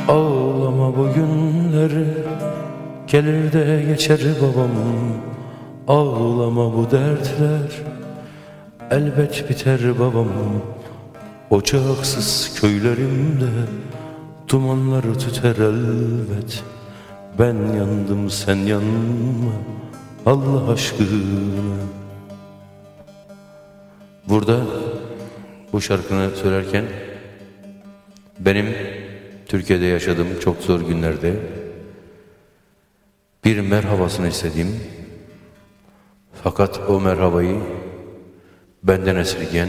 Ağlama bu günleri, gelir de geçer babam. Ağlama bu dertler, elbet biter babam. Ocaksız köylerimde dumanları tüter elbet. Ben yandım sen yanma Allah aşkına. Burada bu şarkını söylerken benim Türkiye'de yaşadığım çok zor günlerde bir merhabasını istediğim, fakat o merhabayı benden esirgeyen,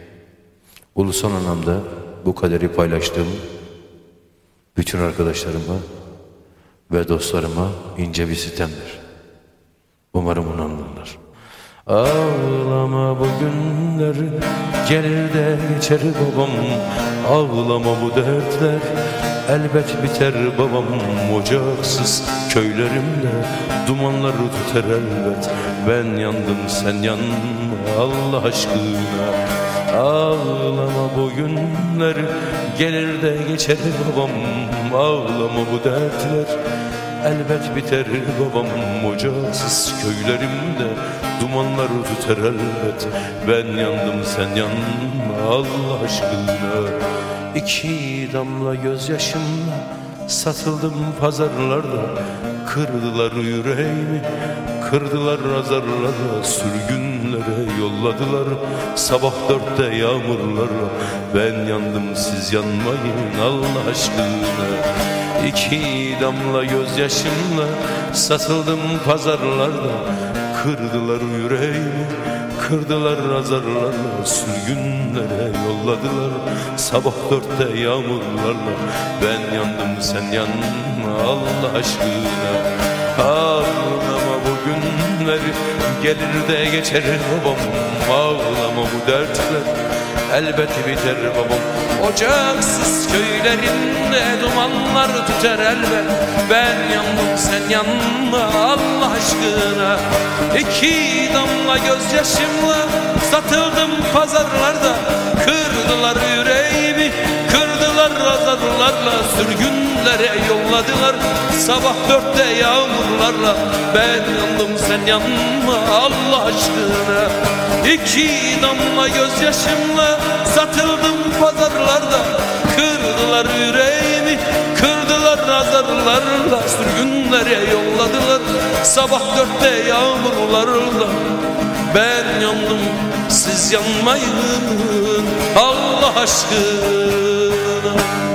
ulusal anlamda bu kaderi paylaştığım bütün arkadaşlarıma ve dostlarıma ince bir sitemdir. Umarım bunu anlarlar. Ağlama bu günleri, gelir de geçer babam. Ağlama bu dertler, elbet biter babam. Ocaksız köylerimde dumanları tüter elbet. Ben yandım sen yanma Allah aşkına. Ağlama bu günleri, gelir de geçer babam. Ağlama bu dertler, elbet biter babam. Ocaksız köylerimde dumanlar tüter elbet. Ben yandım sen yanma Allah aşkına. İki damla gözyaşımla satıldım pazarlarda. Kırdılar yüreğimi, kırdılar azarlara. Sürgünlere yolladılar sabah 4'te yağmurlara. Ben yandım siz yanmayın Allah aşkına. İki damla gözyaşımla satıldım pazarlarda. Kırdılar yüreğimi, kırdılar azarlarla. Sürgünlere yolladılar sabah 4'te yağmurlarla. Ben yandım sen yanma Allah aşkına. Ağlama bu günleri, gelir de geçer babam. Ağlama bu dertler, elbet biter babam. Ocaksız köylerinde dumanlar tüter elbet. Ben yandım sen yanma Allah aşkına. İki damla gözyaşımla satıldım pazarlarda. Kırdılar yüreğimi, kırdılar azarlarla. Sürgünlere yolladılar sabah 4'te yağmurlarla. Ben yandım sen yanma Allah aşkına. İki damla gözyaşımla satıldım pazarlarda. Kırdılar yüreğimi, kırdılar azarlarla. Sürgünlere yolladılar sabah 4'te yağmurlarla. Ben yandım siz yanmayın Allah aşkına.